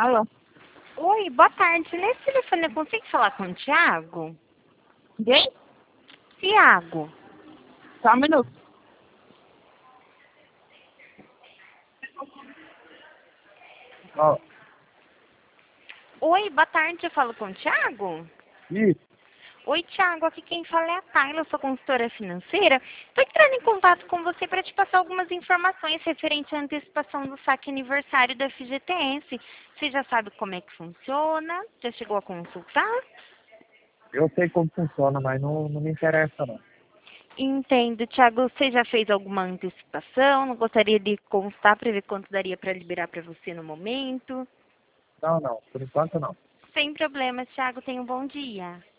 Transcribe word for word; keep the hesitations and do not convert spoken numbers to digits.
Alô? Oi, boa tarde. Nesse telefone eu consigo falar com o Thiago? Quem? Thiago. Só um minuto. Ó, Oi, boa tarde. Eu falo com o Thiago? isso. Oi, Thiago. Aqui quem fala é a Tayla, eu sou consultora financeira. Estou entrando em contato com você para te passar algumas informações referente à antecipação do saque aniversário da F G T S. Você já sabe como é que funciona? Já chegou a consultar? Eu sei como funciona, mas não, não me interessa, não. Entendo, Thiago. Você já fez alguma antecipação? Não gostaria de constar para ver quanto daria para liberar para você no momento? Não, não. Por enquanto, não. Sem problemas, Thiago. Tenha um bom dia.